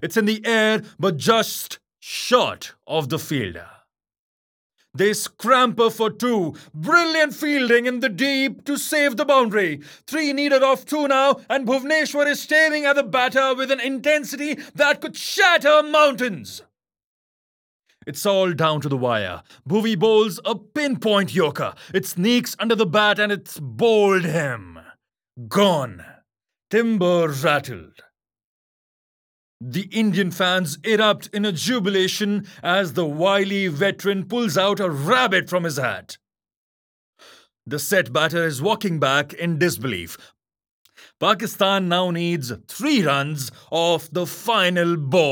It's in the air, but just short of the fielder. They scamper for two. Brilliant fielding in the deep to save the boundary. 3 needed off 2 now, and Bhuvneshwar is staring at the batter with an intensity that could shatter mountains. It's all down to the wire. Bhuvi bowls a pinpoint yorker. It sneaks under the bat and it's bowled him. Gone. Timber rattled. The Indian fans erupt in a jubilation as the wily veteran pulls out a rabbit from his hat. The set batter is walking back in disbelief. Pakistan now needs 3 runs off the final ball.